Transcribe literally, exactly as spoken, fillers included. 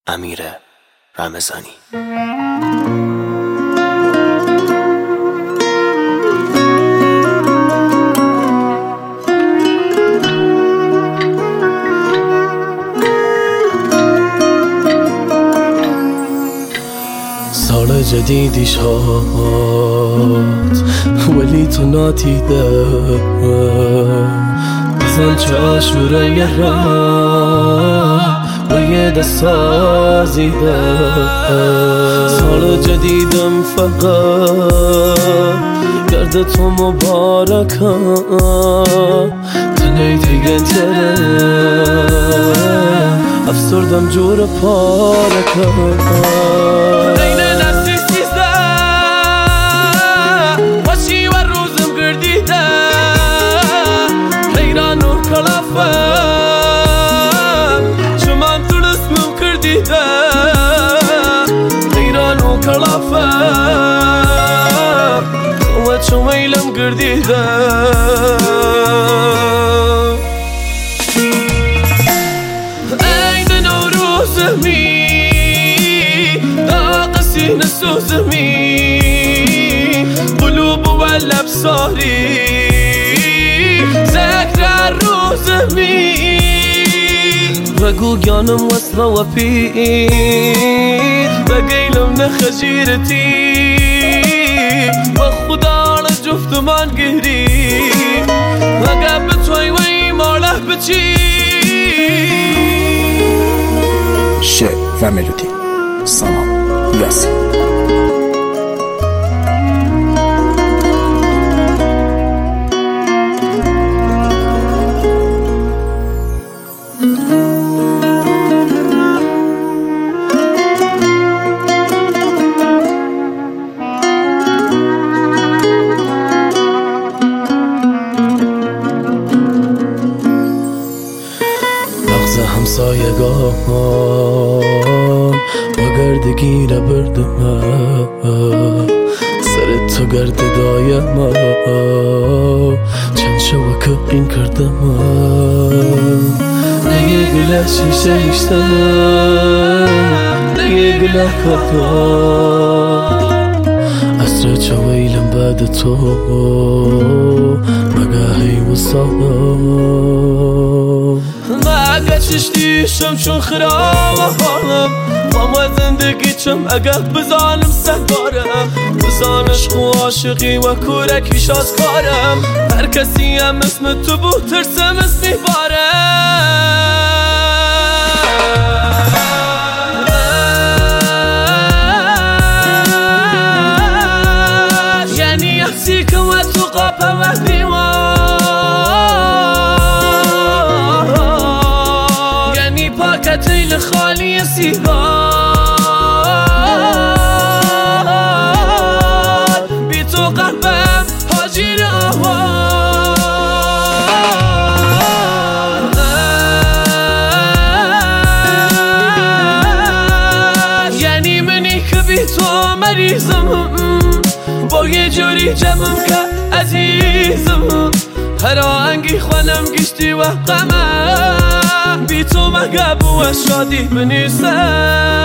امیر رمضانی. سال جدیدی شد ولی تو نادیده، بزن چه آشوره یه راه و یه دست سازیده. سال جدیدم فقط گرد تو مبارکه، تنهی دیگه تره افسردم جور پارکه. شويلم قرديده عيد نوروز مي طاقسي نسوز مي قلوب ولا بصاري ذكرى الروز مي رقو جانم وصفة وفي بقيلم نخجيرتي وخدا جفتمان قهري وقابت وي وي موله بچي. شعر و ملودی سامان یاسین. همسایگان با گردگی نبردم، سر تو گرد دایم چند شوکه این کردم. نگه گله شیشه ایشتم نگه گله کتا عصر چویلم بعد تو مگاهی وصالا قشش دیشم چون خراب حالم ماما زندگی چم اگه بزانم سهبارم بزانش خو عاشقی و کورکیش از کارم هر کسی هم اسم تو بود ترسم اسمی بارم. یعنی احسی که و تو قاپه و دیوان تیل خالی سیگار بی تو قلبم حاجیر آوار. یعنی منی که بی تو مریضم با یه جوری جمعم که عزیزم هر آهنگی خوانم گشتی و غمم بی تو مگه بو شادی بنیسم.